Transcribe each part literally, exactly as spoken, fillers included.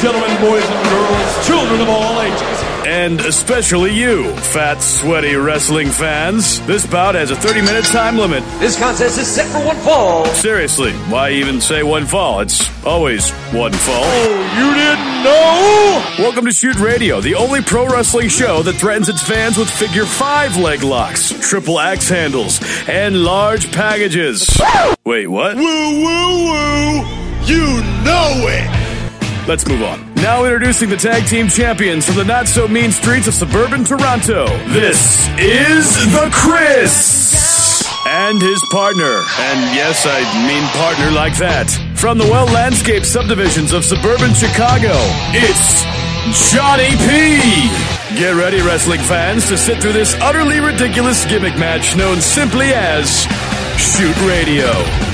gentlemen, boys and girls, children of all ages. And especially you, fat, sweaty wrestling fans. This bout has a thirty-minute time limit. This contest is set for one fall. Seriously, why even say one fall? It's always one fall. Oh, you didn't know? Welcome to Shoot Radio, the only pro wrestling show that threatens its fans with figure five leg locks, triple axe handles, and large packages. Wait, what? Woo, woo, woo. You know it. Let's move on. Now introducing the tag team champions from the not-so-mean streets of suburban Toronto. This is The Chris! And his partner. And yes, I mean partner like that. From the well-landscaped subdivisions of suburban Chicago, it's Johnny P! Get ready, wrestling fans, to sit through this utterly ridiculous gimmick match known simply as Shoot Radio.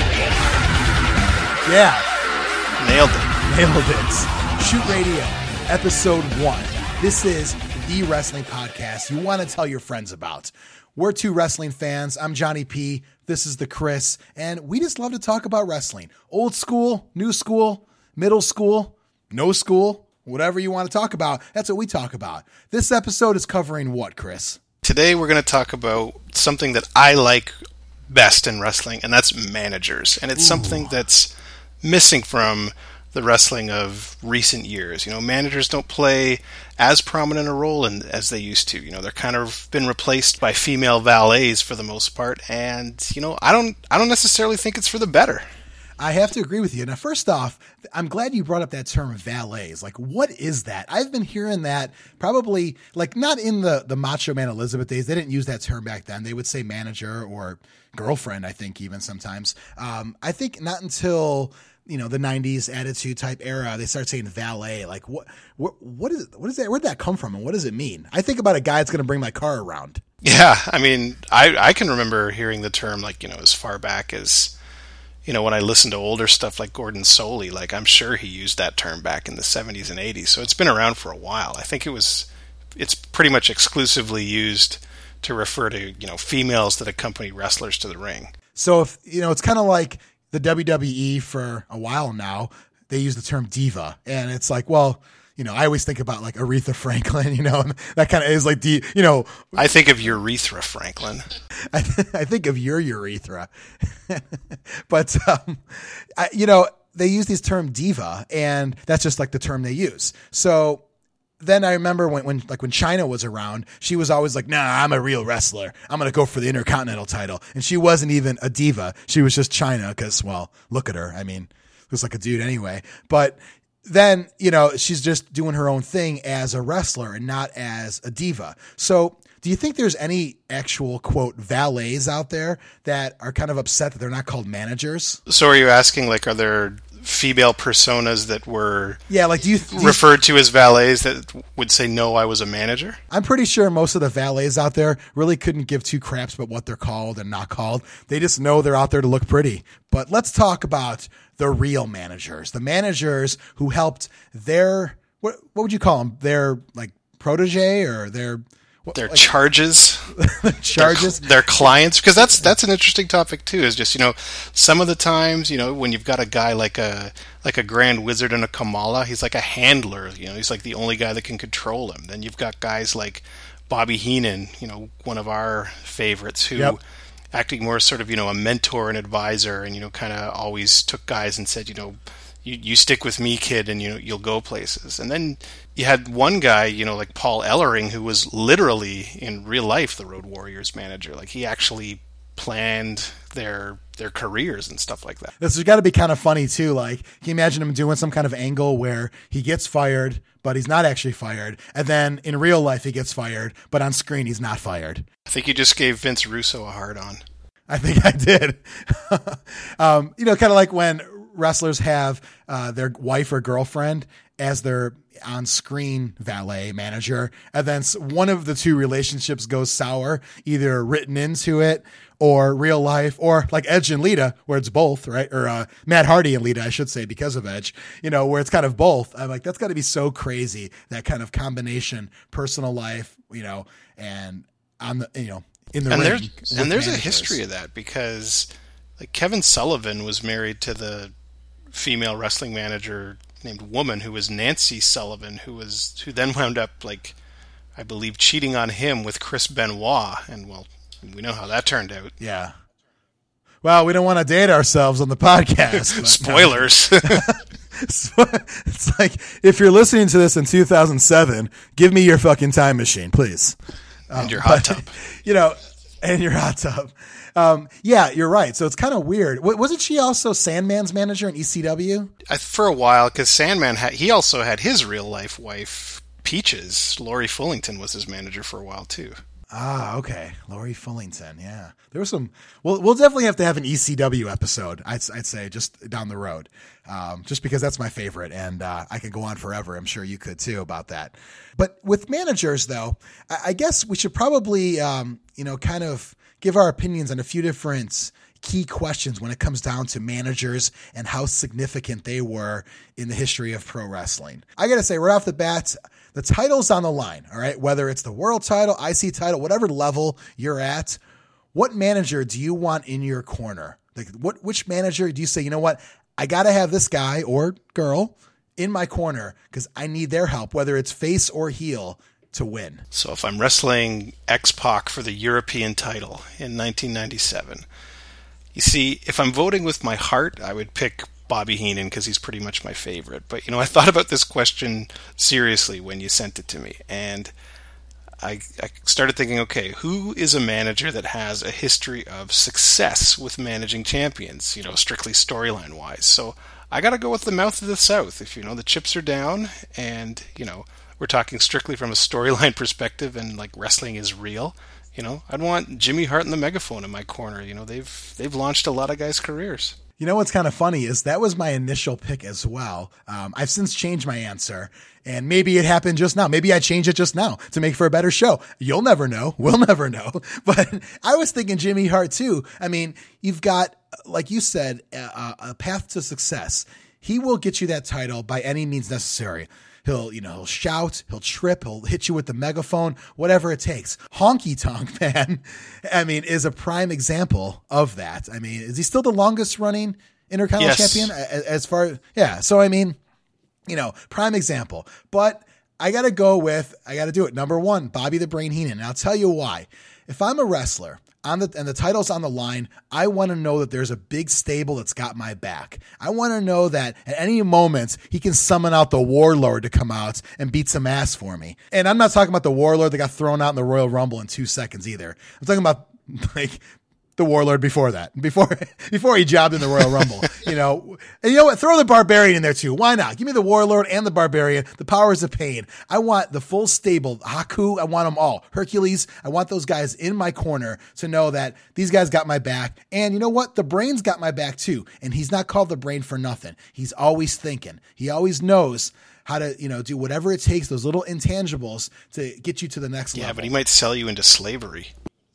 Yeah. Nailed it. Nailed it. Shoot Radio, episode one. This is the wrestling podcast you want to tell your friends about. We're two wrestling fans. I'm Johnny P. This is the Chris. And we just love to talk about wrestling. Old school, new school, middle school, no school, whatever you want to talk about. That's what we talk about. This episode is covering what, Chris? Today we're going to talk about something that I like best in wrestling, and that's managers. And it's Ooh. something that's missing from the wrestling of recent years. You know, managers don't play as prominent a role in, as they used to. You know, they're kind of been replaced by female valets for the most part, and you know, I don't, I don't necessarily think it's for the better. I have to agree with you. Now, first off, I'm glad you brought up that term valets. Like, what is that? I've been hearing that probably, like, not in the, the Macho Man Elizabeth days. They didn't use that term back then. They would say manager or girlfriend, I think, even sometimes. Um, I think not until, you know, the nineties Attitude type era, they start saying valet. Like, what, what, what is, what is that? Where'd that come from? And what does it mean? I think about a guy that's going to bring my car around. Yeah. I mean, I, I can remember hearing the term, like, you know, as far back as, you know, when I listened to older stuff like Gordon Soley, like, I'm sure he used that term back in the seventies and eighties. So it's been around for a while. I think it was, it's pretty much exclusively used to refer to, you know, females that accompany wrestlers to the ring. So if, you know, it's kind of like the W W E for a while now, they use the term diva, and it's like, well, you know, I always think about like Aretha Franklin, you know, and that kind of is like the, you know, I think of urethra Franklin. I, th- I think of your urethra, but, um, I, you know, they use this term diva, and that's just like the term they use. So then I remember when, when, like when Chyna was around, she was always like, nah, I'm a real wrestler. I'm going to go for the Intercontinental title. And she wasn't even a diva. She was just Chyna because, well, look at her. I mean, looks like a dude anyway, but then, you know, she's just doing her own thing as a wrestler and not as a diva. So do you think there's any actual, quote, valets out there that are kind of upset that they're not called managers? So are you asking, like, are there female personas that were yeah, like do you, do you referred to as valets that would say, no, I was a manager? I'm pretty sure most of the valets out there really couldn't give two craps about what they're called and not called. They just know they're out there to look pretty. But let's talk about the real managers, the managers who helped their, what what would you call them? Their like protege or their what, their like, charges, charges, their, their clients, because that's that's an interesting topic too. Is just, you know, some of the times, you know, when you've got a guy like a like a Grand Wizard and a Kamala, he's like a handler. You know, he's like the only guy that can control him. Then you've got guys like Bobby Heenan, you know, one of our favorites, who yep. acting more sort of, you know, a mentor and advisor, and, you know, kind of always took guys and said, you know, you, you stick with me, kid, and, you know, you'll go places. And then you had one guy, you know, like Paul Ellering, who was literally in real life the Road Warriors manager. Like, he actually planned their their careers and stuff like that. This has got to be kind of funny too. Like, can you imagine him doing some kind of angle where he gets fired, but he's not actually fired, and then in real life he gets fired, but on screen he's not fired? I think you just gave Vince Russo a hard on. I think I did. um, you know, kind of like when wrestlers have uh, their wife or girlfriend as their on-screen valet manager, and then one of the two relationships goes sour, either written into it or real life, or like Edge and Lita, where it's both, right? Or uh, Matt Hardy and Lita, I should say, because of Edge, you know, where it's kind of both. I'm like, that's got to be so crazy, that kind of combination, personal life, you know, and on the, you know, in the and ring. There's, and there's managers. a history of that, because like Kevin Sullivan was married to the female wrestling manager named woman who was Nancy Sullivan, who was who then wound up, like, I believe, cheating on him with Chris Benoit, and well, we know how that turned out. Yeah. Well, we don't want to date ourselves on the podcast. But, Spoilers. It's like, if you're listening to this in two thousand seven, give me your fucking time machine, please. And um, your hot but, tub. You know, and your hot tub. Um, yeah, you're right. So it's kind of weird. W- wasn't she also Sandman's manager in E C W? I, for a while, because Sandman, had, he also had his real-life wife, Peaches. Lori Fullington was his manager for a while, too. Ah, okay. Lori Fullington, yeah. There was some... We'll, we'll definitely have to have an E C W episode, I'd, I'd say, just down the road. Um, just because that's my favorite, and uh, I could go on forever. I'm sure you could, too, about that. But with managers, though, I, I guess we should probably, um, you know, kind of give our opinions on a few different key questions when it comes down to managers and how significant they were in the history of pro wrestling. I got to say, right off the bat, the title's on the line, all right? Whether it's the world title, I C title, whatever level you're at, what manager do you want in your corner? Like, what, which manager do you say, you know what, I got to have this guy or girl in my corner because I need their help, whether it's face or heel, to win? So if I'm wrestling X-Pac for the European title in nineteen ninety-seven, you see, if I'm voting with my heart, I would pick Bobby Heenan because he's pretty much my favorite. But, you know, I thought about this question seriously when you sent it to me. And I, I started thinking, okay, who is a manager that has a history of success with managing champions, you know, strictly storyline-wise? So I got to go with the Mouth of the South. If, you know, the chips are down and, you know, we're talking strictly from a storyline perspective and, like, wrestling is real, you know, I'd want Jimmy Hart and the Megaphone in my corner. You know, they've they've launched a lot of guys' careers. You know what's kind of funny is that was my initial pick as well. Um, I've since changed my answer, and maybe it happened just now. Maybe I changed it just now to make for a better show. You'll never know. We'll never know. But I was thinking Jimmy Hart too. I mean, you've got, like you said, a, a path to success. He will get you that title by any means necessary. He'll, you know, he'll shout, he'll trip, he'll hit you with the megaphone, whatever it takes. Honky Tonk Man, I mean, is a prime example of that. I mean, is he still the longest running Intercontinental yes. champion as far? Yeah. So, I mean, you know, prime example, but I got to go with, I got to do it. Number one, Bobby the Brain Heenan. And I'll tell you why. If I'm a wrestler on the, and the title's on the line, I want to know that there's a big stable that's got my back. I want to know that at any moment he can summon out the Warlord to come out and beat some ass for me. And I'm not talking about the Warlord that got thrown out in the Royal Rumble in two seconds either. I'm talking about, like, the Warlord before that, before before he jobbed in the Royal Rumble, you know. And you know what? Throw the Barbarian in there too. Why not? Give me the Warlord and the Barbarian, the powers of pain. I want the full stable. Haku, I want them all. Hercules, I want those guys in my corner to know that these guys got my back. And you know what? The Brain's got my back too. And he's not called the Brain for nothing. He's always thinking. He always knows how to, you know, do whatever it takes, those little intangibles to get you to the next yeah, level. Yeah, but he might sell you into slavery.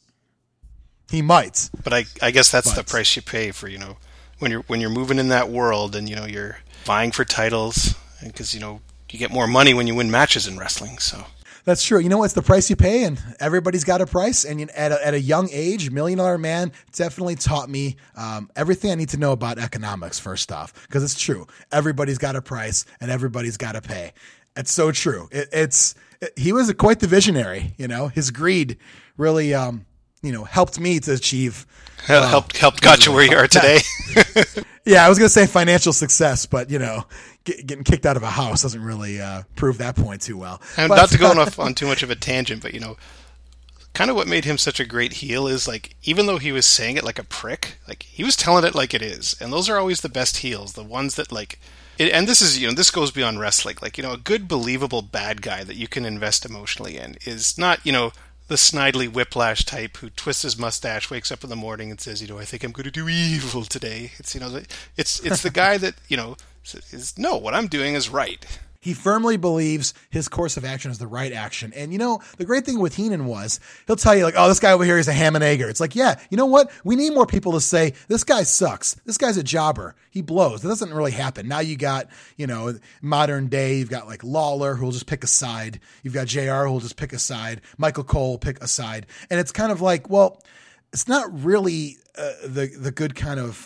He might, but I, I guess that's but. the price you pay for, you know, when you're when you're moving in that world and, you know, you're vying for titles, because, you know, you get more money when you win matches in wrestling. So that's true. You know what's the price you pay, and everybody's got a price. And at a, at a young age, Million Dollar Man definitely taught me um, everything I need to know about economics. First off, because it's true, everybody's got a price and everybody's got to pay. It's so true. It, it's it, he was a, quite the visionary. You know, his greed really. Um, you know, helped me to achieve. Uh, helped, helped got you where you are today. Yeah, I was going to say financial success, but, you know, get, getting kicked out of a house doesn't really uh, prove that point too well. And but, not to go on, off on too much of a tangent, but, you know, kind of what made him such a great heel is, like, even though he was saying it like a prick, like, he was telling it like it is. And those are always the best heels, the ones that, like, it, and this is, you know, this goes beyond wrestling. Like, you know, a good, believable bad guy that you can invest emotionally in is not, you know, the snidely Whiplash type who twists his mustache, wakes up in the morning and says, you know, I think I'm going to do evil today. It's, you know, it's it's the guy that, you know, is, no, what I'm doing is right. He firmly believes his course of action is the right action. And, you know, the great thing with Heenan was he'll tell you, like, oh, this guy over here is a ham and egger. It's like, yeah, you know what? We need more people to say, this guy sucks. This guy's a jobber. He blows. That doesn't really happen. Now you got, you know, modern day, you've got like Lawler who will just pick a side. You've got J R who will just pick a side. Michael Cole will pick a side. And it's kind of like, well, it's not really uh, the, the good kind of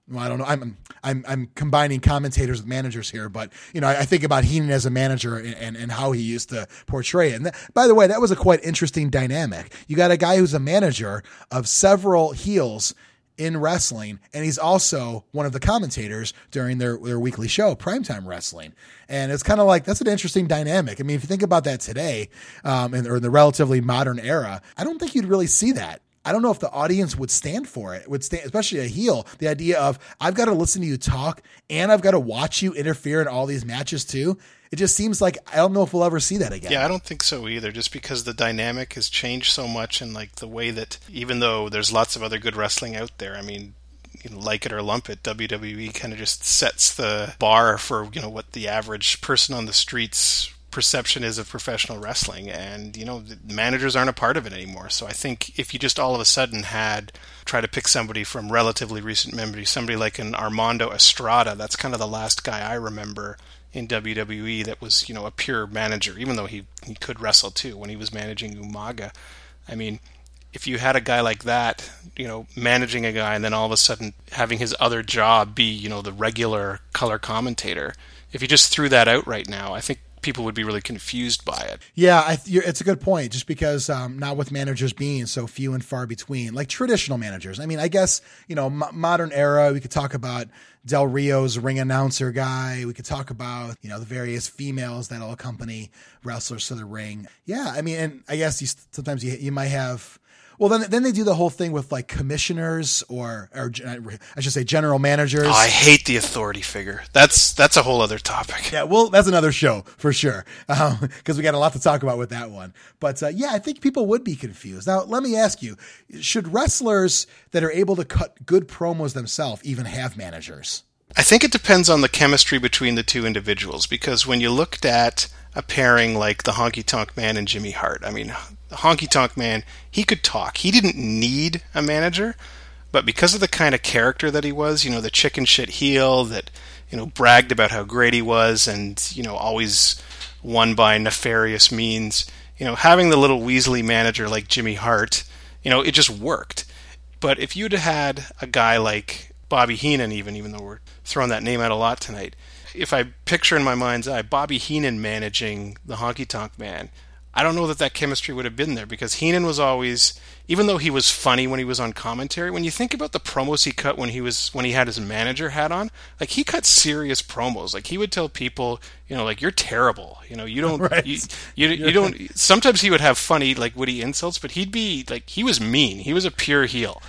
well, I don't know. I'm I'm I'm combining commentators with managers here, but you know, I, I think about Heenan as a manager and, and, and how he used to portray it. And that, by the way, that was a quite interesting dynamic. You got a guy who's a manager of several heels in wrestling, and he's also one of the commentators during their, their weekly show, Primetime Wrestling. And it's kind of like, that's an interesting dynamic. I mean, if you think about that today, um, in, or in the relatively modern era, I don't think you'd really see that. I don't know if the audience would stand for it, would stand, especially a heel. The idea of, I've got to listen to you talk and I've got to watch you interfere in all these matches too. It just seems like, I don't know if we'll ever see that again. Yeah, I don't think so either, just because the dynamic has changed so much, and like the way that, even though there's lots of other good wrestling out there, I mean, you know, like it or lump it, W W E kind of just sets the bar for, you know, what the average person on the streets perception is of professional wrestling, and you know, managers aren't a part of it anymore. So I think if you just all of a sudden had try to pick somebody from relatively recent memory, somebody like an Armando Estrada, that's kind of the last guy I remember in W W E that was, you know, a pure manager, even though he, he could wrestle too when he was managing Umaga. I mean, if you had a guy like that, you know, managing a guy and then all of a sudden having his other job be, you know, the regular color commentator, if you just threw that out right now, I think people would be really confused by it. Yeah, I th- it's a good point, just because um, now with managers being so few and far between, like traditional managers. I mean, I guess, you know, m- modern era, we could talk about Del Rio's ring announcer guy. We could talk about, you know, the various females that'll accompany wrestlers to the ring. Yeah, I mean, and I guess you, sometimes you, you might have... Well, then then they do the whole thing with like commissioners or, or I should say general managers. Oh, I hate the authority figure. That's that's a whole other topic. Yeah, well, that's another show for sure, because um, we got a lot to talk about with that one. But uh, yeah, I think people would be confused. Now, let me ask you, should wrestlers that are able to cut good promos themselves even have managers? I think it depends on the chemistry between the two individuals, because when you looked at a pairing like the Honky Tonk Man and Jimmy Hart, I mean, the Honky Tonk Man, he could talk. He didn't need a manager, but because of the kind of character that he was, you know, the chicken shit heel that, you know, bragged about how great he was and, you know, always won by nefarious means, you know, having the little Weasley manager like Jimmy Hart, you know, it just worked. But if you'd had a guy like Bobby Heenan, even, even though we're throwing that name out a lot tonight, if I picture in my mind's eye Bobby Heenan managing the Honky Tonk Man, I don't know that that chemistry would have been there, because Heenan was always, even though he was funny when he was on commentary, when you think about the promos he cut when he was when he had his manager hat on, like he cut serious promos. Like he would tell people, you know, like, you're terrible. You know, you don't right. you, you, you don't sometimes he would have funny, like, witty insults, but he'd be like, he was mean. He was a pure heel.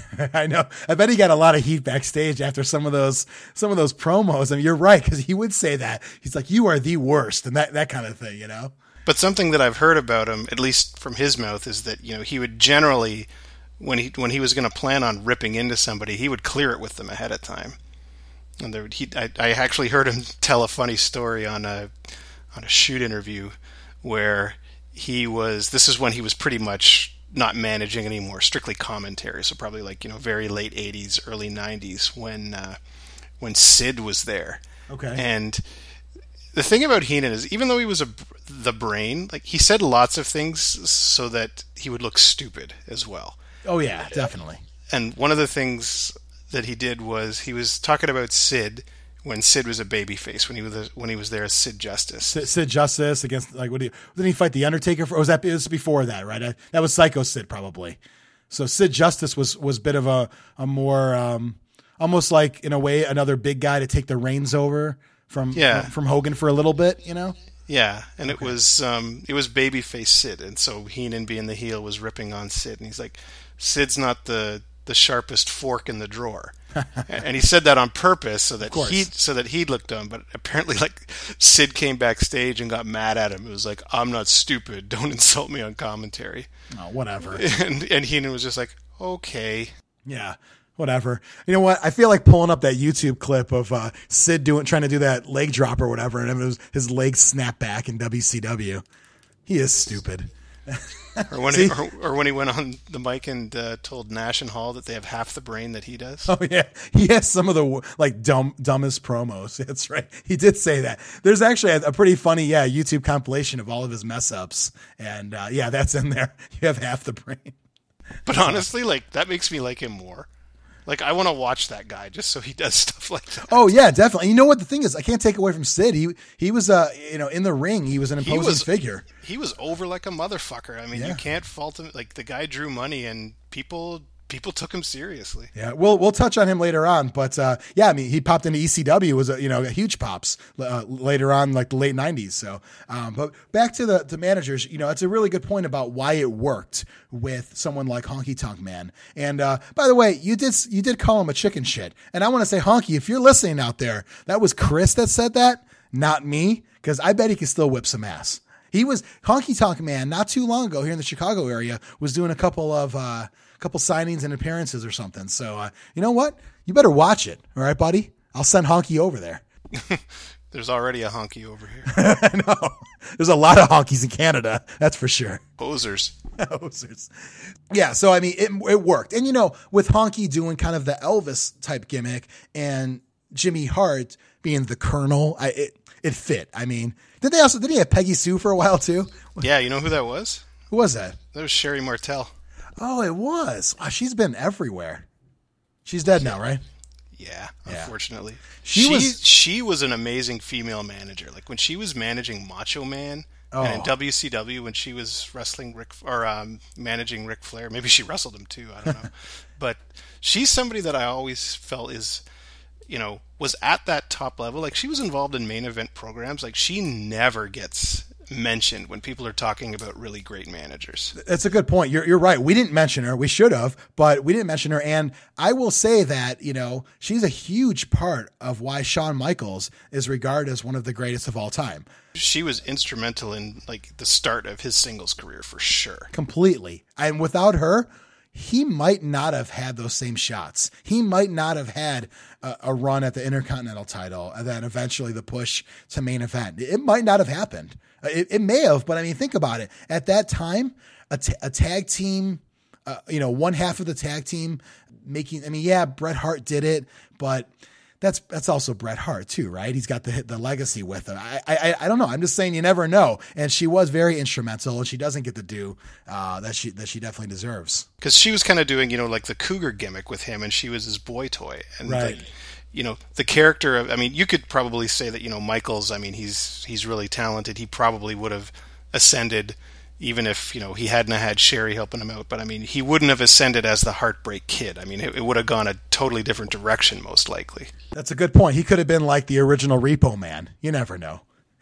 I know. I bet he got a lot of heat backstage after some of those some of those promos. I mean, you're right, because he would say that. He's like, you are the worst, and that, that kind of thing, you know? But something that I've heard about him, at least from his mouth, is that, you know, he would generally, when he when he was going to plan on ripping into somebody, he would clear it with them ahead of time. And there, he, I, I actually heard him tell a funny story on a on a shoot interview where he was. This is when he was pretty much not managing anymore, strictly commentary. So probably like, you know, very late eighties, early nineties, when uh, when Sid was there. Okay. And the thing about Heenan is, even though he was a, the brain, like, he said lots of things so that he would look stupid as well. Oh, yeah, definitely. And one of the things that he did was he was talking about Sid when Sid was a babyface, when he was when he was there as Sid Justice. Sid, Sid Justice against, like, what do you, didn't he fight the Undertaker for? Or was that, it was before that, right? I, that was Psycho Sid, probably. So Sid Justice was was a bit of a a more um, almost like, in a way, another big guy to take the reins over from yeah. from, from Hogan for a little bit, you know? Yeah, and okay. it was um, it was babyface Sid, and so Heenan, being the heel, was ripping on Sid, and he's like, Sid's not the, the sharpest fork in the drawer. And he said that on purpose so that he so that he'd look dumb. But apparently, like, Sid came backstage and got mad at him. It was like, I'm not stupid. Don't insult me on commentary. Oh, whatever. And and Heenan was just like, okay. Yeah, whatever. You know what? I feel like pulling up that YouTube clip of uh, Sid doing trying to do that leg drop or whatever, and it was, his legs snapped back in W C W. He is stupid. Or when, he, or, or when he went on the mic and uh, told Nash and Hall that they have half the brain that he does. Oh yeah, he has some of the like dumb dumbest promos. That's right. He did say that. There's actually a, a pretty funny yeah YouTube compilation of all of his mess ups, and uh, yeah, that's in there. You have half the brain. But honestly, like, that makes me like him more. Like, I want to watch that guy just so he does stuff like that. Oh yeah, definitely. You know what the thing is? I can't take away from Sid. He he was uh you know in the ring. He was an imposing he was, figure. He was over like a motherfucker. I mean, Yeah. you can't fault him. Like, the guy drew money, and people people took him seriously. Yeah, we'll we'll touch on him later on, but uh, yeah, I mean, he popped into E C W, was a, you know a huge pops uh, later on, like the late nineties. So, um, but back to the the managers, you know, it's a really good point about why it worked with someone like Honky Tonk Man. And uh, by the way, you did you did call him a chicken shit, and I want to say, Honky, if you're listening out there, that was Chris that said that, not me, because I bet he can still whip some ass. He was Honky Tonk Man not too long ago here in the Chicago area was doing a couple of. Uh, couple signings and appearances or something. So, uh, you know what? You better watch it. All right, buddy? I'll send Honky over there. There's already a honky over here. I know. There's a lot of honkies in Canada. That's for sure. Posers. Posers. Yeah. So, I mean, it, it worked. And, you know, with Honky doing kind of the Elvis type gimmick and Jimmy Hart being the Colonel, I, it, it fit. I mean, did they also, did he have Peggy Sue for a while too? Yeah. You know who that was? Who was that? That was Sherry Martel. Oh, it was. Wow, she's been everywhere. She's dead now, right? Yeah, Yeah. Unfortunately. She She was- she was an amazing female manager. Like, when she was managing Macho Man, and in Oh. W C W when she was wrestling Rick or um, managing Ric Flair, maybe she wrestled him too. I don't know, but she's somebody that I always felt is, you know, was at that top level. Like, she was involved in main event programs. Like, she never gets mentioned when people are talking about really great managers. That's a good point. You're you're right. We didn't mention her. We should have, but we didn't mention her. And I will say that, you know, she's a huge part of why Shawn Michaels is regarded as one of the greatest of all time. She was instrumental in, like, the start of his singles career for sure. Completely. And without her, he might not have had those same shots. He might not have had a, a run at the Intercontinental title and then eventually the push to main event. It might not have happened. It, it may have, but I mean, think about it. At that time, a, t- a tag team, uh, you know, one half of the tag team making, I mean, yeah, Bret Hart did it, but that's, that's also Bret Hart too, right? He's got the the legacy with him. I, I, I don't know. I'm just saying you never know. And she was very instrumental and she doesn't get the due, uh, that she, that she definitely deserves. Because she was kind of doing, you know, like the cougar gimmick with him, and she was his boy toy. And Right. like, you know, the character of, I mean, you could probably say that, you know, Michaels, I mean, he's he's really talented. He probably would have ascended even if, you know, he hadn't had Sherry helping him out. But I mean, he wouldn't have ascended as the Heartbreak Kid. I mean, it, it would have gone a totally different direction, most likely. That's a good point. He could have been like the original Repo Man. You never know.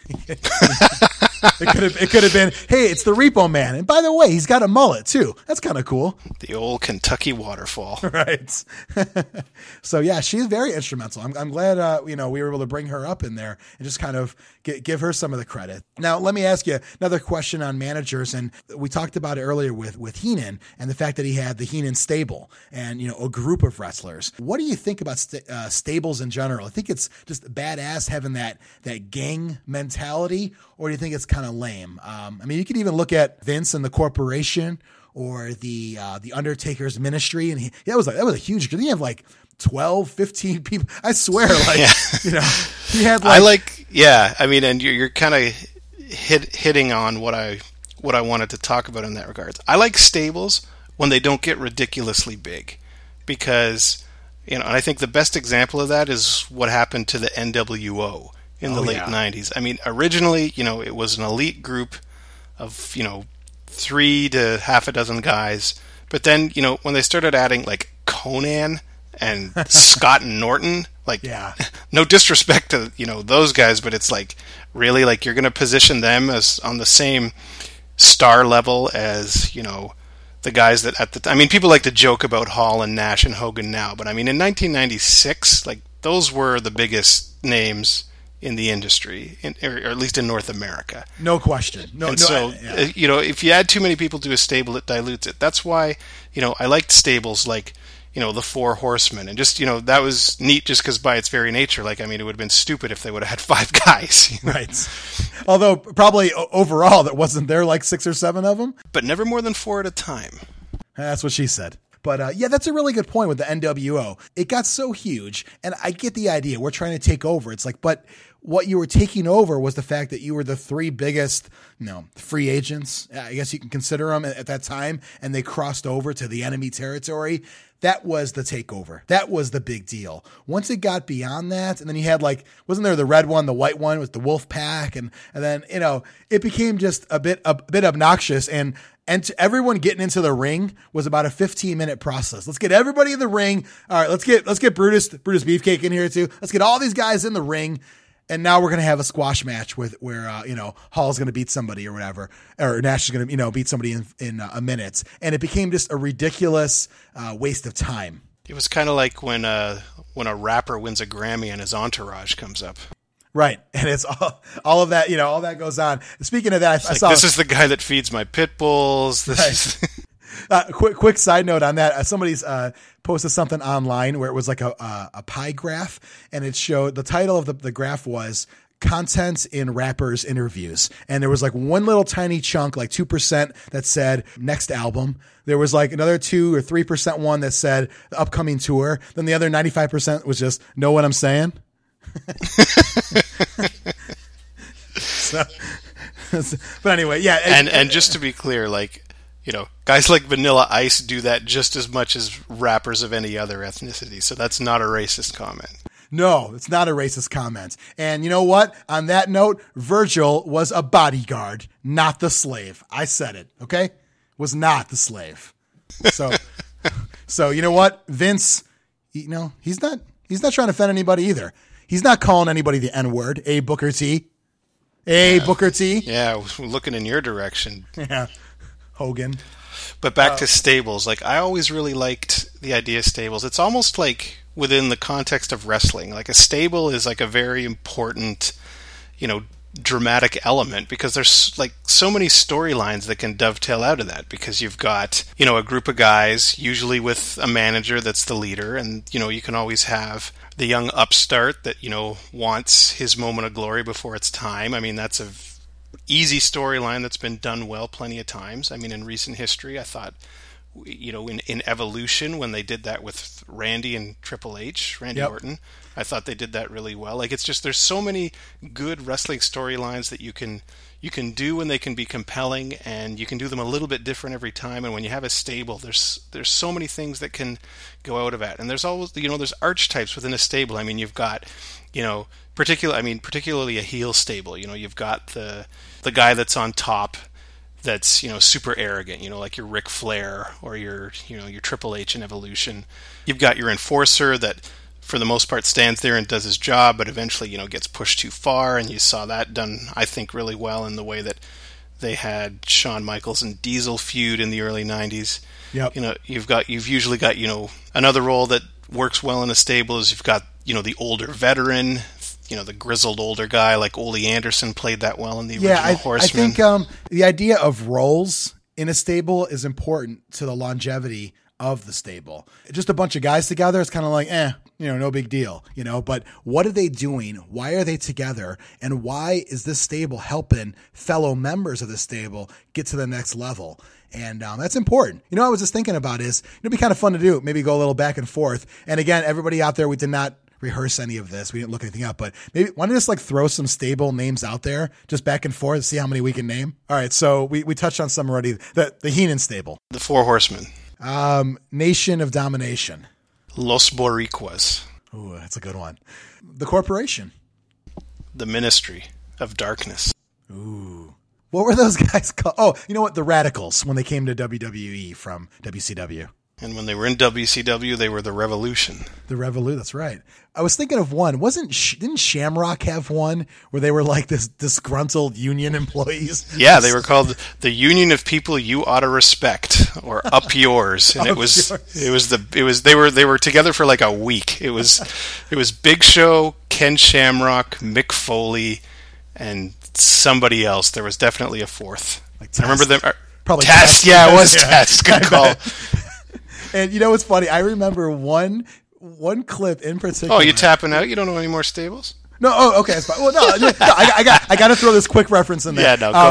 It could have it could have been, hey, it's the Repo Man. And by the way, he's got a mullet too. That's kind of cool. The old Kentucky waterfall. Right. So yeah, she's very instrumental. I'm, I'm glad, uh, you know, we were able to bring her up in there and just kind of get, give her some of the credit. Now, let me ask you another question on managers. And we talked about it earlier with, with Heenan and the fact that he had the Heenan stable and, you know, a group of wrestlers. What do you think about st- uh, stables in general? I think it's just badass having that, that gang mentality, or do you think it's kind of lame? Um, I mean, you could even look at Vince and the corporation, or the uh, the Undertaker's ministry, and he, that was like that was a huge. Didn't he have like twelve, fifteen people? I swear, like Yeah. you know, he had like, I like, yeah. I mean, and you're, you're kind of hit, hitting on what I what I wanted to talk about in that regards. I like stables when they don't get ridiculously big, because, you know, and I think the best example of that is what happened to the N W O in the Oh, late yeah. nineties. I mean, originally, you know, it was an elite group of, you know, three to half a dozen guys. But then, you know, when they started adding like Conan and Scott and Norton, like, Yeah. no disrespect to, you know, those guys, but it's like, really, like, you're going to position them as on the same star level as, you know, the guys that at the I mean, people like to joke about Hall and Nash and Hogan now, but I mean, in nineteen ninety-six, like, those were the biggest names in the industry, in, or at least in North America. no question. No, And no. so, I- yeah. uh, you know, if you add too many people to a stable, it dilutes it. That's why, you know, I liked stables like, you know, the Four Horsemen. And just, you know, that was neat just because by its very nature, like, I mean, it would have been stupid if they would have had five guys. You know? Right. Although probably o- overall, that wasn't there like six or seven of them. But never more than four at a time. That's what she said. But uh, yeah, that's a really good point with the N W O. It got so huge, and I get the idea. We're trying to take over. It's like, but what you were taking over was the fact that you were the three biggest, you know, free agents, I guess you can consider them at that time, and they crossed over to the enemy territory. That was the takeover. That was the big deal. Once it got beyond that, and then you had like, wasn't there the red one, the white one with the Wolf Pack, and and then, you know, it became just a bit a bit obnoxious, and and to everyone getting into the ring was about a fifteen minute process. Let's get everybody in the ring. All right, let's get let's get Brutus Brutus Beefcake in here too. Let's get all these guys in the ring. And now we're going to have a squash match with where, uh, you know, Hall's going to beat somebody or whatever, or Nash is going to, you know, beat somebody in, in uh, a minute. And it became just a ridiculous uh, waste of time. It was kind of like when uh, when a rapper wins a Grammy and his entourage comes up. Right. And it's all, all of that, you know, all that goes on. Speaking of that, I, I like, saw. This is the guy that feeds my pit bulls. This Right. is Uh, quick, quick side note on that. Uh, somebody's uh, posted something online where it was like a, a, a pie graph, and it showed the title of the, the graph was content in rappers interviews. And there was like one little tiny chunk, like two percent that said next album. There was like another two or three percent one that said the upcoming tour. Then the other ninety-five percent was just know what I'm saying. so, but anyway, yeah. and and just to be clear, like, you know, guys like Vanilla Ice do that just as much as rappers of any other ethnicity. So that's not a racist comment. No, it's not a racist comment. And you know what? On that note, Virgil was a bodyguard, not the slave. I said it, okay? Was not the slave. So, so you know what? Vince, you know, he's not, he's not trying to offend anybody either. He's not calling anybody the N-word. A Booker T. A Yeah. Booker T. Yeah, we're looking in your direction. Yeah. Hogan. But back Uh, to stables, like, I always really liked the idea of stables. It's almost like within the context of wrestling, like a stable is like a very important, you know, dramatic element, because there's like so many storylines that can dovetail out of that, because you've got, you know, a group of guys, usually with a manager that's the leader, and, you know, you can always have the young upstart that, you know, wants his moment of glory before it's time. I mean, that's a easy storyline that's been done well plenty of times. I mean, in recent history, I thought, you know, in, in Evolution, when they did that with Randy and Triple H, Randy Yep. Orton, I thought they did that really well. Like, it's just, there's so many good wrestling storylines that you can you can do, and they can be compelling, and you can do them a little bit different every time. And when you have a stable, there's there's so many things that can go out of that. And there's always, you know, there's archetypes within a stable. I mean, you've got, you know, particular, I mean, particularly a heel stable. You know, you've got the the guy that's on top, that's, you know, super arrogant, you know, like your Ric Flair or your, you know, your Triple H in Evolution. You've got your enforcer that, for the most part, stands there and does his job, but eventually, you know, gets pushed too far, and you saw that done, I think, really well in the way that they had Shawn Michaels and Diesel feud in the early nineties. Yep. You know, you've got, you've usually got, you know, another role that works well in a stable is you've got, you know, the older veteran, you know, the grizzled older guy, like Ole Anderson played that well in the original Yeah, I, I Horseman. think um, the idea of roles in a stable is important to the longevity of the stable. Just a bunch of guys together, it's kind of like, eh, you know, no big deal, you know, but what are they doing? Why are they together? And why is this stable helping fellow members of the stable get to the next level? And um, that's important. You know, I was just thinking about is, it'd be kind of fun to do, maybe go a little back and forth. And again, everybody out there, we did not rehearse any of this. We didn't look anything up, but maybe why don't we just like throw some stable names out there, just back and forth, see how many we can name. All right. So we, we touched on some already. The, the Heenan stable, the Four Horsemen, um, Nation of Domination, Los Boricuas, ooh, that's a good one. The Corporation, the Ministry of Darkness. ooh, what were those guys called? Oh, you know what? The Radicals, when they came to W W E from W C W. And when they were in W C W, they were the Revolution. The Revolut, that's right. I was thinking of one. Wasn't didn't Shamrock have one where they were like this disgruntled union employees? Yeah, they were called the Union of People You Oughta Respect, or Up Yours, and Up it was Yours. it was the it was they were they were together for like a week. It was it was Big Show, Ken Shamrock, Mick Foley, and somebody else. There was definitely a fourth. Like I remember them. uh, Probably Test. Test. Yeah, it was Yeah. Test. Good call. And you know what's funny? I remember one one clip in particular. Oh, you tapping out? You don't know any more stables? No, oh, okay, that's fine. Well, no, no I, I got I got to throw this quick reference in there. Yeah, no, go Um, ahead.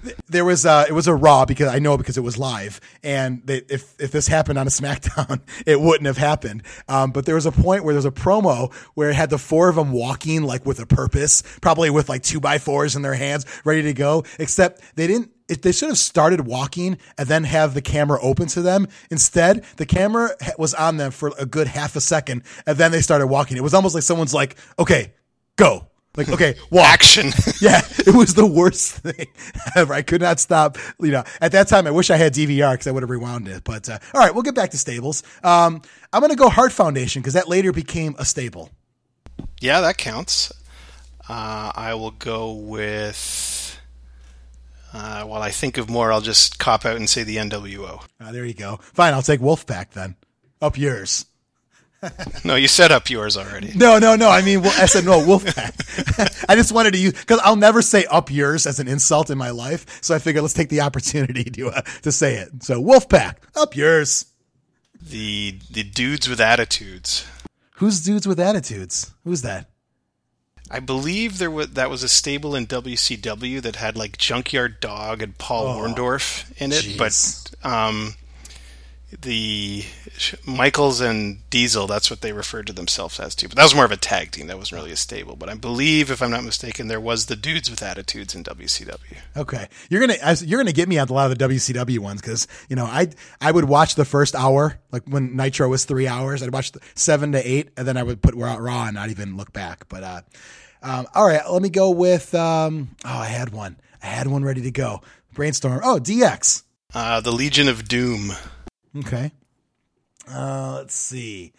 There was uh it was a Raw because I know because it was live, and they, if if this happened on a SmackDown, it wouldn't have happened. Um, but there was a point where there was a promo where it had the four of them walking like with a purpose, probably with like two by fours in their hands, ready to go. Except they didn't. It, they should have started walking and then have the camera open to them. Instead, the camera was on them for a good half a second, and then they started walking. It was almost like someone's like, "Okay, go." Like, okay, walk. Action. Yeah, it was the worst thing ever. I could not stop. You know, at that time, I wish I had D V R because I would have rewound it. But uh, all right, we'll get back to stables. Um, I'm going to go Heart Foundation because that later became a stable. Yeah, that counts. Uh, I will go with. Uh, while I think of more, I'll just cop out and say the N W O. Uh, there you go. Fine, I'll take Wolfpack then. Up yours. No, you set up yours already. No, no, no. I mean, well, I said no, Wolfpack. I just wanted to use, because I'll never say up yours as an insult in my life. So I figured let's take the opportunity to uh, to say it. So Wolfpack, up yours. The the dudes with attitudes. Who's dudes with attitudes? Who's that? I believe there was that was a stable in W C W that had like Junkyard Dog and Paul Oh, Orndorff in it, jeez. but um, the Michaels and Diesel, that's what they referred to themselves as too. But that was more of a tag team. That wasn't really a stable. But I believe, if I'm not mistaken, there was the dudes with attitudes in W C W. Okay, you're gonna I- you're gonna get me on a lot of the W C W ones because you know I I would watch the first hour, like when Nitro was three hours. I'd watch the seven to eight, and then I would put Raw and not even look back. But uh, um, all right, let me go with um, oh I had one I had one ready to go. Brainstorm. Oh, D X. Uh, the Legion of Doom. Okay. Uh, let's see.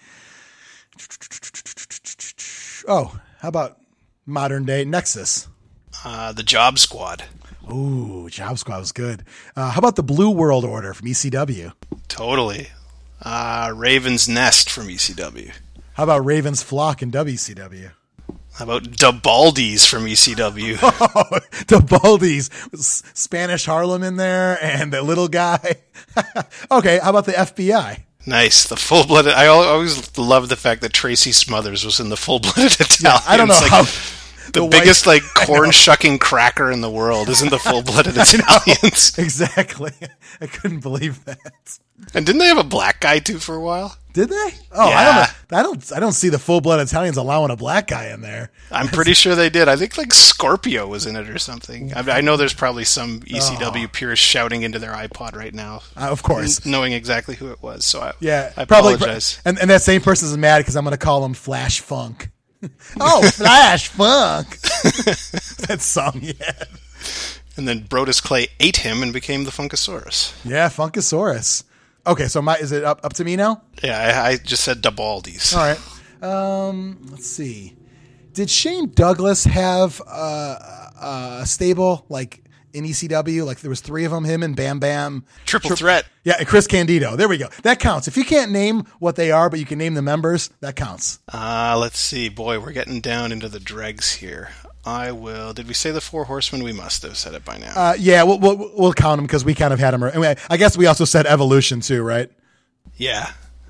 Oh, how about modern day Nexus? Uh, the Job Squad. Ooh, Job Squad was good. Uh, how about the Blue World Order from E C W? Totally. Uh, Raven's Nest from E C W. How about Raven's Flock in W C W? How about Dabaldies from E C W? Oh, the Baldies. Spanish Harlem in there and the little guy. Okay, how about the F B I? Nice. The full-blooded... I al- always love the fact that Tracy Smothers was in the full-blooded Italians. I don't know like, how... The, the biggest, white- like, corn-shucking cracker in the world isn't the full-blooded Italians. Exactly. I couldn't believe that. And didn't they have a black guy, too, for a while? Did they? Oh, I Yeah. don't know. I don't. I don't see the full blood Italians allowing a black guy in there. I'm pretty sure they did. I think, like, Scorpio was in it or something. I, I know there's probably some E C W Oh. purists shouting into their iPod right now. Uh, of course. n- Knowing exactly who it was. So I, Yeah, I probably. apologize. And and that same person's mad because I'm going to call him Flash Funk. Oh, Flash Funk. That song, yeah. And then Brodus Clay ate him and became the Funkasaurus. Yeah, Funkasaurus. Okay, so my is it up, up to me now? Yeah, I, I just said Dabaldies. All right. Um, let's see. Did Shane Douglas have uh, a stable like in E C W? Like there was three of them, him and Bam Bam. Triple Tri- Threat. Yeah, and Chris Candido. There we go. That counts. If you can't name what they are, but you can name the members, that counts. Uh, let's see. Boy, we're getting down into the dregs here. I will. Did we say the Four Horsemen? We must have said it by now. Uh, yeah, we'll, we'll we'll count them because we kind of had them. Anyway, I guess we also said Evolution too, right? yeah.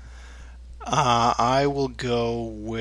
Uh, I will go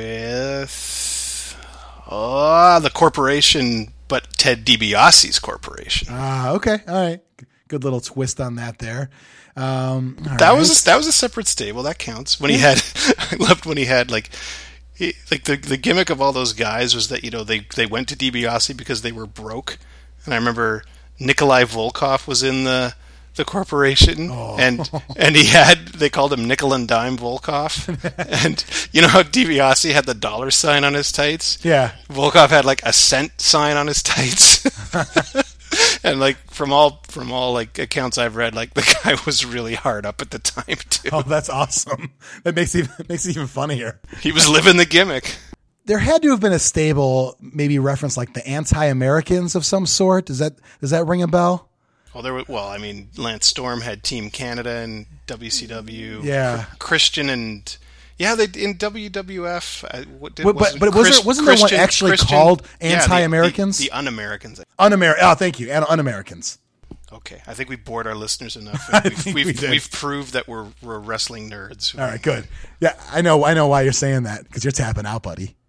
with uh, the Corporation, but Ted DiBiase's Corporation. Ah, okay, all right. Good little twist on that there. Um, all that right. was that was a separate stable. That counts. When he had, I loved when he had like. He, like the the gimmick of all those guys was that you know they, they went to DiBiase because they were broke, and I remember Nikolai Volkov was in the the corporation, Oh. and and he had they called him Nickel and Dime Volkov, and you know how DiBiase had the dollar sign on his tights, Yeah. Volkov had like a cent sign on his tights. And like from all from all like accounts I've read, like the guy was really hard up at the time too. Oh, that's awesome. That makes it even, makes it even funnier. He was living the gimmick. There had to have been a stable, maybe reference like the Anti-Americans of some sort. Does that does that ring a bell? Well, there were, well, I mean, Lance Storm had Team Canada and W C W. Yeah. Chr- Christian and yeah, they in W W F. Uh, what did, But- but- but was there- wasn't there one actually called Yeah, the- Anti-Americans? The, the Un-Americans. Un-Amer- oh, thank you. Un- Un-Americans. Okay, I think we bored our listeners enough. I We've, think we've, we did. we've proved that we're we're wrestling nerds. All right, good. Yeah, I know. I know why you're saying that because you're tapping out, buddy.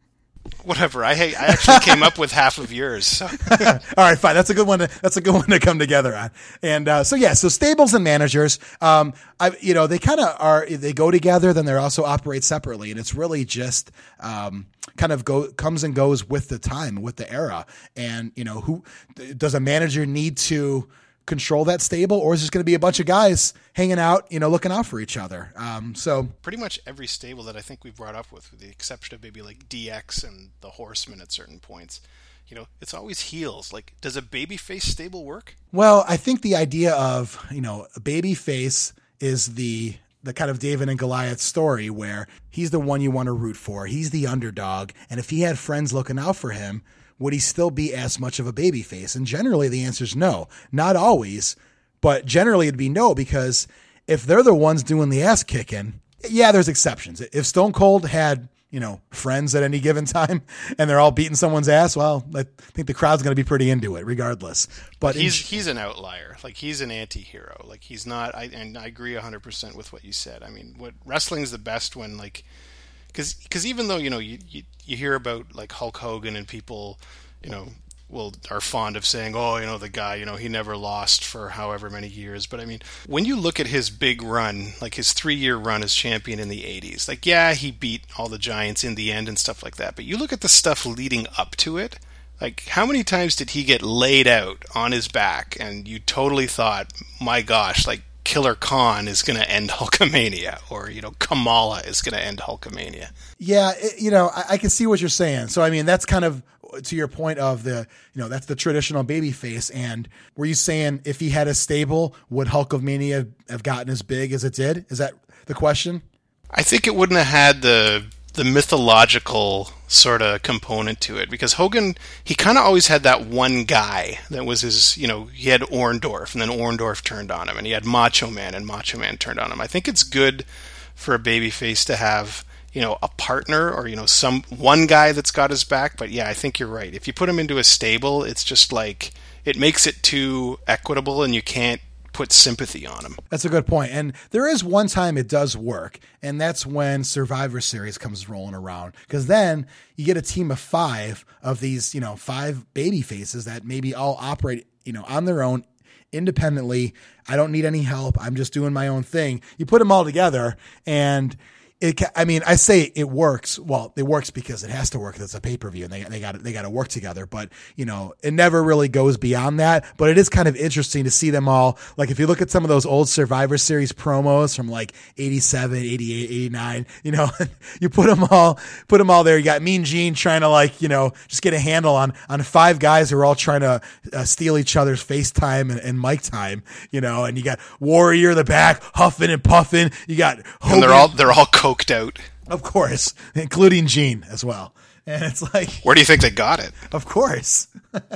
Whatever. I hate, I actually came up with half of yours. So. All right, fine. That's a good one. To, that's a good one to come together on. And uh, so yeah, so stables and managers, um, I you know they kind of are. They go together, then they also operate separately, and it's really just um, kind of go comes and goes with the time, with the era. And you know, who does a manager need to control that stable, or is it going to be a bunch of guys hanging out, you know, looking out for each other? Um, so pretty much every stable that I think we've brought up with, with the exception of maybe like D X and the Horsemen at certain points, you know, it's always heels. Like, does a babyface stable work? Well, I think the idea of, you know, a babyface is the the kind of David and Goliath story where he's the one you want to root for. He's the underdog. And if he had friends looking out for him, would he still be as much of a babyface? And generally the answer is no. Not always, but generally it'd be no, because if they're the ones doing the ass kicking, yeah, there's exceptions. If Stone Cold had, you know, friends at any given time and they're all beating someone's ass, well, I think the crowd's going to be pretty into it regardless. But he's in, he's an outlier. Like, he's an anti-hero. Like, he's not, I, and I agree one hundred percent with what you said. I mean, what wrestling's the best when, like, Because because even though, you know, you, you you hear about like Hulk Hogan and people, you know, will are fond of saying, oh, you know, the guy, you know, he never lost for however many years. But I mean, when you look at his big run, like his three-year run as champion in the eighties, like, yeah, he beat all the giants in the end and stuff like that. But you look at the stuff leading up to it, like, how many times did he get laid out on his back and you totally thought, my gosh, like, Killer Khan is going to end Hulkamania, or, you know, Kamala is going to end Hulkamania. Yeah, it, you know, I, I can see what you're saying. So, I mean, that's kind of to your point of the, you know, that's the traditional baby face. And were you saying if he had a stable, would Hulkamania have gotten as big as it did? Is that the question? I think it wouldn't have had the the mythological sort of component to it, because Hogan, he kind of always had that one guy that was his, you know, he had Orndorff, and then Orndorff turned on him, and he had Macho Man, and Macho Man turned on him. I think it's good for a babyface to have, you know, a partner, or, you know, some one guy that's got his back. But yeah, I think you're right. If you put him into a stable, it's just like, it makes it too equitable, and you can't put sympathy on him. That's a good point. And there is one time it does work, and that's when Survivor Series comes rolling around, because then you get a team of five of these, you know, five baby faces that maybe all operate, you know, on their own independently. I don't need any help. I'm just doing my own thing. You put them all together, and it, I mean, I say it works. Well, it works because it has to work. It's a pay-per-view, and they they got they got to work together. But, you know, it never really goes beyond that. But it is kind of interesting to see them all. Like, if you look at some of those old Survivor Series promos from like eighty-seven, eighty-eight, eighty-nine, you know, you put them all put them all there. You got Mean Gene trying to, like, you know, just get a handle on on five guys who are all trying to uh, steal each other's FaceTime and, and mic time. You know, and you got Warrior in the back huffing and puffing. You got Hogan. And they're all they're all coked out. Of course, including Gene as well. And it's like, where do you think they got it? Of course.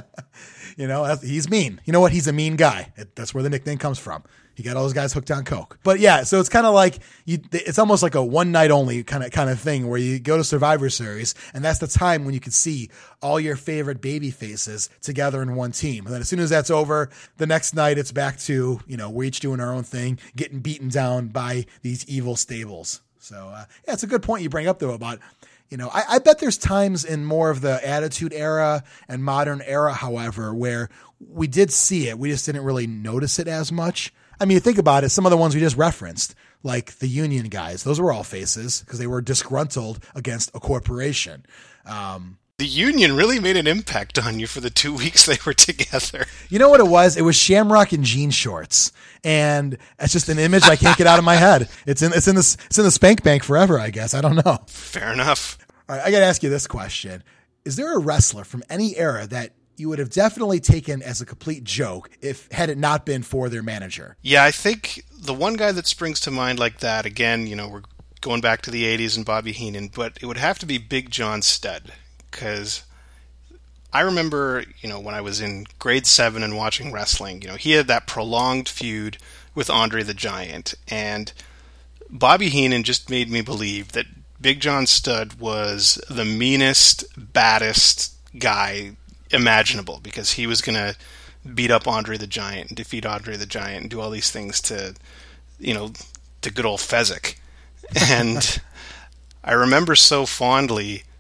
You know, he's mean. You know what? He's a mean guy. That's where the nickname comes from. He got all those guys hooked on coke. But yeah, so it's kind of like you. It's almost like a one night only kind of kind of thing where you go to Survivor Series, and that's the time when you can see all your favorite baby faces together in one team. And then as soon as that's over, the next night it's back to, you know, we're each doing our own thing, getting beaten down by these evil stables. So uh, yeah, it's a good point you bring up though about, you know, I, I bet there's times in more of the Attitude Era and Modern Era, however, where we did see it. We just didn't really notice it as much. I mean, you think about it, some of the ones we just referenced, like the Union guys, those were all faces because they were disgruntled against a corporation. Um, the Union really made an impact on you for the two weeks they were together. You know what it was? It was Shamrock in jean shorts. And it's just an image I can't get out of my head. It's in, it's in this, it's in the Spank Bank forever, I guess. I don't know. Fair enough. All right, I got to ask you this question. Is there a wrestler from any era that you would have definitely taken as a complete joke if had it not been for their manager? Yeah, I think the one guy that springs to mind like that, again, you know, we're going back to the eighties and Bobby Heenan, but it would have to be Big John Studd, because I remember, you know, when I was in grade seven and watching wrestling, you know, he had that prolonged feud with Andre the Giant, and Bobby Heenan just made me believe that Big John Studd was the meanest, baddest guy imaginable, because he was going to beat up Andre the Giant and defeat Andre the Giant and do all these things to, you know, to good old Fezzik. And I remember so fondly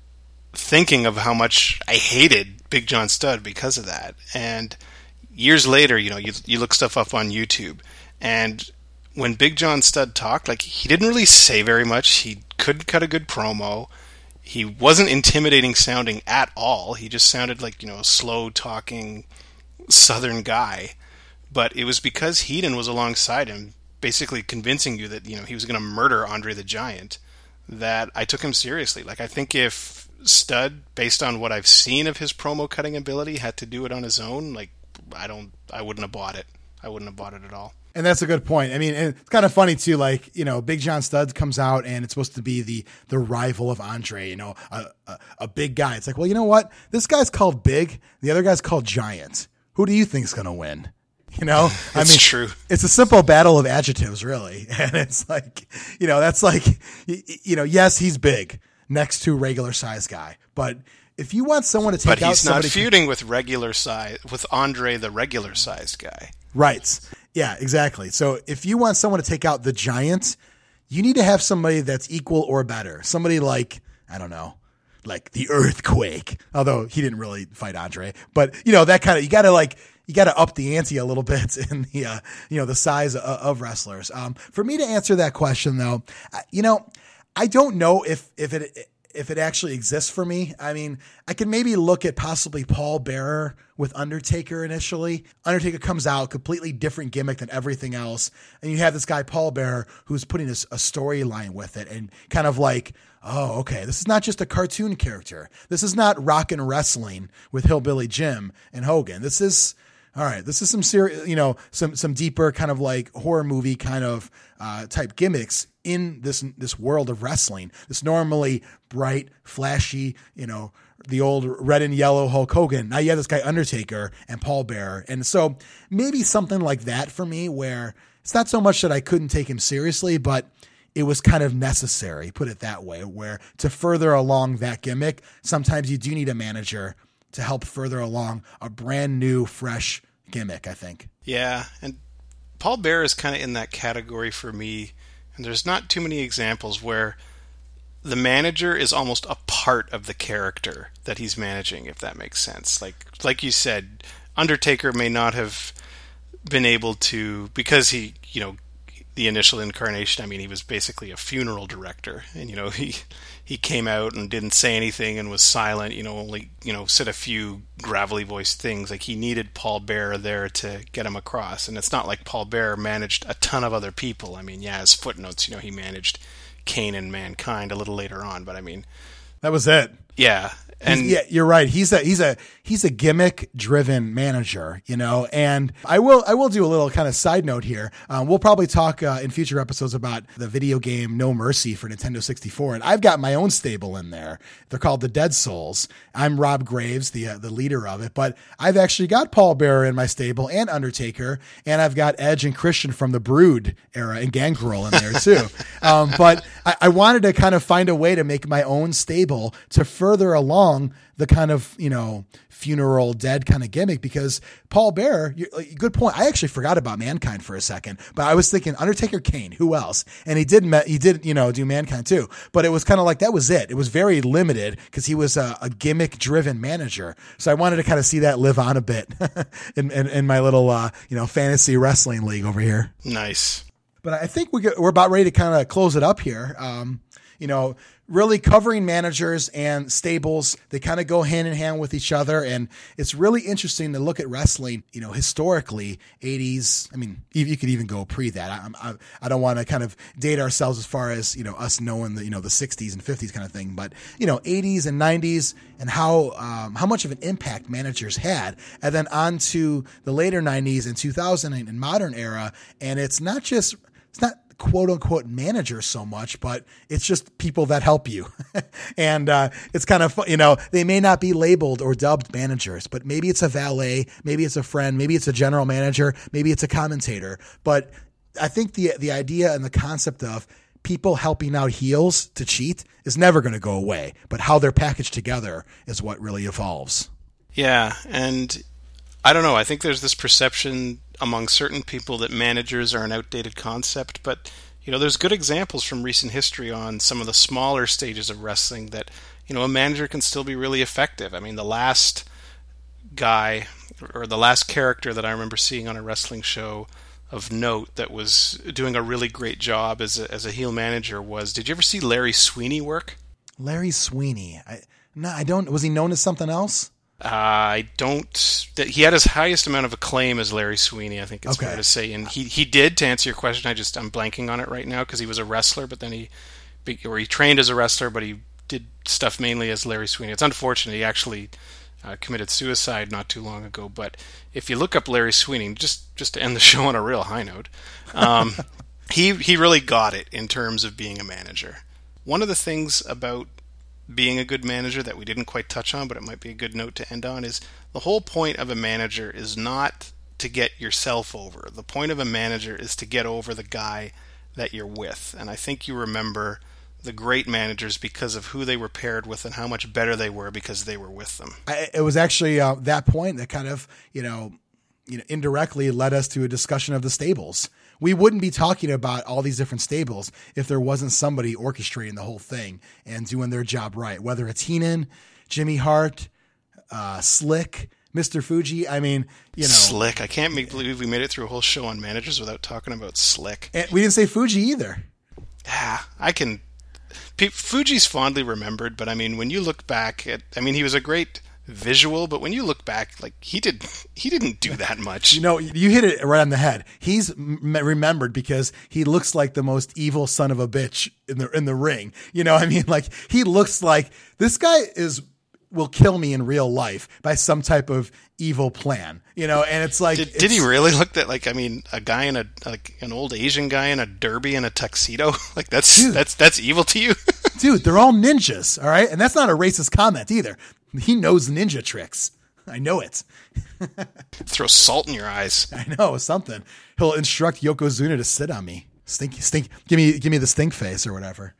thinking of how much I hated Big John Studd because of that. And years later, you know, you you look stuff up on YouTube, and when Big John Studd talked, like, he didn't really say very much. He couldn't cut a good promo. He wasn't intimidating sounding at all. He just sounded like, you know, a slow talking Southern guy. But it was because Heenan was alongside him, basically convincing you that, you know, he was going to murder Andre the Giant, that I took him seriously. Like, I think if Studd, based on what I've seen of his promo cutting ability, had to do it on his own, like, I don't, I wouldn't have bought it. I wouldn't have bought it at all. And that's a good point. I mean, and it's kind of funny too, like, you know, Big John Studd comes out and it's supposed to be the, the rival of Andre, you know, a, a, a big guy. It's like, well, you know what? This guy's called Big. The other guy's called Giant. Who do you think's going to win? You know, I it's mean, true. It's a simple battle of adjectives, really. And it's like, you know, that's like, you know, yes, he's big next to regular size guy, but if you want someone to take but out he's not somebody, feuding with regular size, with Andre, the regular sized guy. Right. Yeah, exactly. So if you want someone to take out the Giant, you need to have somebody that's equal or better. Somebody like, I don't know, like the Earthquake, although he didn't really fight Andre, but you know, that kind of, you got to like, you got to up the ante a little bit in the, uh, you know, the size of, of wrestlers. Um, for me to answer that question though, you know, I don't know if, if it, if it actually exists for me. I mean, I could maybe look at possibly Paul Bearer with Undertaker initially. Undertaker comes out, completely different gimmick than everything else. And you have this guy, Paul Bearer, who's putting a, a storyline with it and kind of like, oh, okay, this is not just a cartoon character. This is not Rockin' Wrestling with Hillbilly Jim and Hogan. This is, all right, this is some serious, you know, some, some deeper kind of like horror movie kind of uh, type gimmicks in this, this world of wrestling. This normally bright, flashy, you know, the old red and yellow Hulk Hogan. Now you have this guy Undertaker and Paul Bearer. And so maybe something like that for me, where it's not so much that I couldn't take him seriously, but it was kind of necessary, put it that way, where to further along that gimmick, sometimes you do need a manager to help further along a brand new, fresh gimmick, I think. Yeah, and Paul Bearer is kind of in that category for me, and there's not too many examples where the manager is almost a part of the character that he's managing, if that makes sense. Like like you said, Undertaker may not have been able to, because he, you know, the initial incarnation, I mean, he was basically a funeral director, and, you know, he he came out and didn't say anything and was silent, you know, only, you know, said a few gravelly voiced things. Like, he needed Paul Bearer there to get him across, and it's not like Paul Bearer managed a ton of other people. I mean, yeah, as footnotes, you know, he managed Kane and Mankind a little later on, but I mean, that was it. Yeah. And he's, yeah, you're right. He's a he's a he's a gimmick driven manager, you know. And I will I will do a little kind of side note here. Um, we'll probably talk uh, in future episodes about the video game No Mercy for Nintendo sixty-four, and I've got my own stable in there. They're called the Dead Souls. I'm Rob Graves, the uh, the leader of it, but I've actually got Paul Bearer in my stable and Undertaker, and I've got Edge and Christian from the Brood era and Gangrel in there too. um, but I, I wanted to kind of find a way to make my own stable to further along the kind of, you know, funeral dead kind of gimmick, because Paul Bearer, good point. I actually forgot about Mankind for a second, but I was thinking Undertaker, Kane, who else? And he did, he did, you know, do Mankind too, but it was kind of like, that was it. It was very limited because he was a, a gimmick driven manager. So I wanted to kind of see that live on a bit in, in, in my little, uh, you know, fantasy wrestling league over here. Nice. But I think we get, we're about ready to kind of close it up here. Um, you know, really covering managers and stables. They kind of go hand in hand with each other. And it's really interesting to look at wrestling, you know, historically, eighties. I mean, you could even go pre that. I, I, I don't want to kind of date ourselves as far as, you know, us knowing the, you know, the sixties and fifties kind of thing, but, you know, eighties and nineties and how, um, how much of an impact managers had. And then on to the later nineties and two thousand and modern era. And it's not just, it's not quote unquote manager so much, but it's just people that help you. and, uh, it's kind of, you know, they may not be labeled or dubbed managers, but maybe it's a valet, maybe it's a friend, maybe it's a general manager, maybe it's a commentator. But I think the, the idea and the concept of people helping out heels to cheat is never going to go away, but how they're packaged together is what really evolves. Yeah. And I don't know. I think there's this perception among certain people that managers are an outdated concept, but, you know, there's good examples from recent history on some of the smaller stages of wrestling that, you know, a manager can still be really effective. I mean, the last guy or the last character that I remember seeing on a wrestling show of note that was doing a really great job as a, as a heel manager was, did you ever see Larry Sweeney work? Larry Sweeney. I, no, I don't. Was he known as something else? Uh, I don't. That he had his highest amount of acclaim as Larry Sweeney, I think it's Okay. fair to say, and he he did. To answer your question, I just I'm blanking on it right now because he was a wrestler, but then he or he trained as a wrestler, but he did stuff mainly as Larry Sweeney. It's unfortunate he actually uh, committed suicide not too long ago. But if you look up Larry Sweeney, just just to end the show on a real high note, um, he he really got it in terms of being a manager. One of the things about being a good manager that we didn't quite touch on, but it might be a good note to end on, is the whole point of a manager is not to get yourself over. The point of a manager is to get over the guy that you're with. And I think you remember the great managers because of who they were paired with and how much better they were because they were with them. I, it was actually uh, that point that kind of, you know, you know, indirectly led us to a discussion of the stables. We wouldn't be talking about all these different stables if there wasn't somebody orchestrating the whole thing and doing their job right, whether it's Heenan, Jimmy Hart, uh, Slick, Mister Fuji. I mean, you know. Slick. I can't make, believe we made it through a whole show on managers without talking about Slick. And we didn't say Fuji either. Yeah, I can. P- Fuji's fondly remembered, but I mean, when you look back at, I mean, he was a great visual, but when you look back, like he did, he didn't do that much. You know, you hit it right on the head. He's m- remembered because he looks like the most evil son of a bitch in the in the ring. You know, I mean, like he looks like this guy is will kill me in real life by some type of evil plan. You know, and it's like, did, it's, did he really look that like? I mean, a guy in a like an old Asian guy in a derby and a tuxedo, like that's Dude. that's that's evil to you, dude? They're all ninjas, all right, and that's not a racist comment either. He knows ninja tricks. I know it. Throw salt in your eyes. I know something. He'll instruct Yokozuna to sit on me. Stink, stink. Give me, give me the stink face or whatever.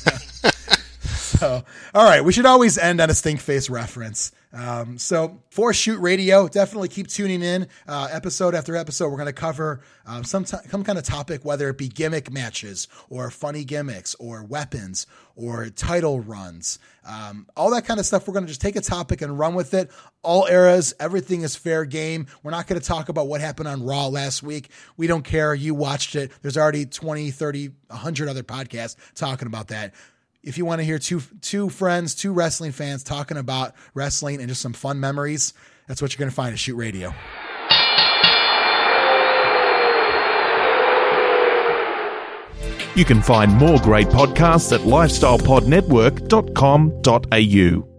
So, all right. We should always end on a stink face reference. Um, so for Shoot Radio, definitely keep tuning in. Uh, episode after episode, we're going to cover um, some t- some kind of topic, whether it be gimmick matches or funny gimmicks or weapons or title runs, um, all that kind of stuff. We're going to just take a topic and run with it. All eras, everything is fair game. We're not going to talk about what happened on Raw last week. We don't care. You watched it. There's already twenty, thirty, one hundred other podcasts talking about that. If you want to hear two two friends, two wrestling fans talking about wrestling and just some fun memories, that's what you're going to find at Shoot Radio. You can find more great podcasts at lifestyle pod network dot com dot a u.